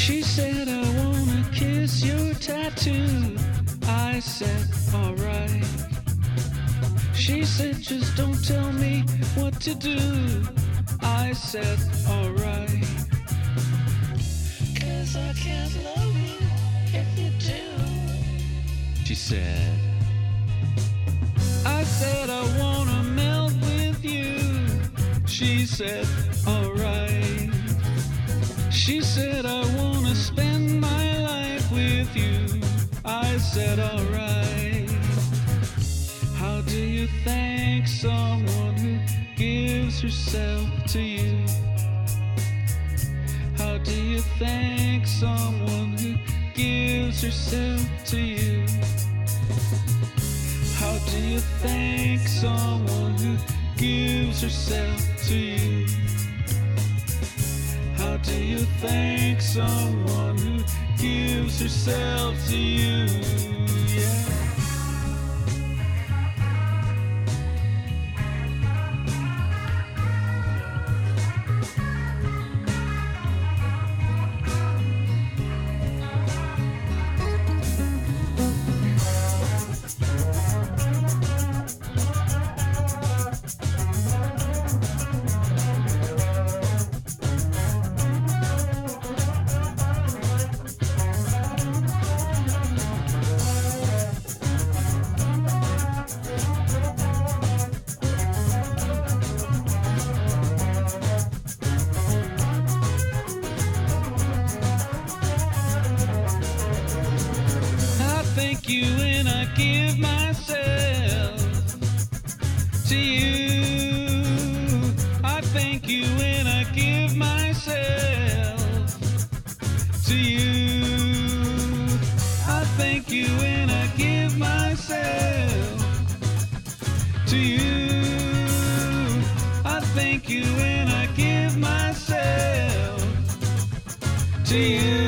She said, I wanna kiss your tattoo. I said, alright. She said, just don't tell me what to do. I said, alright. 'Cause I can't love you if you do. She said, I said, I wanna melt with you. She said, alright. She said, I wanna spend my life with you. I said, alright. How do you thank someone who gives herself to you? How do you thank someone who gives herself to you? How do you thank someone who gives herself to you? How do you thank someone who gives herself to you? Yeah. Thank you and I give myself to you. I thank you and I give myself to you. I thank you and I give myself to you. I thank you and I give myself to you.